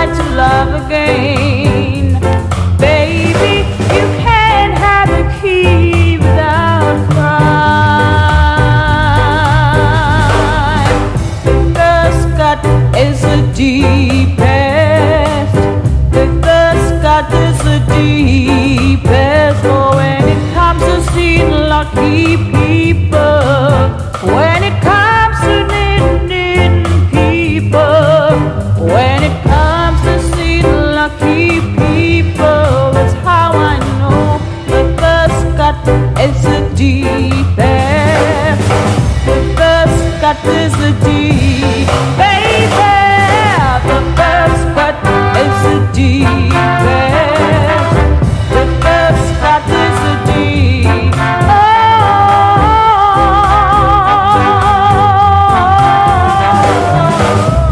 to love again. Baby, you can't have a key without a crime. The first cut is the deepest. The first cut is the deepest. For when it comes to seeing lucky people, when it comes to needing people, when it comes to seeing lucky people, that's how I know the first cut is the deepest. The first cut is the deepest.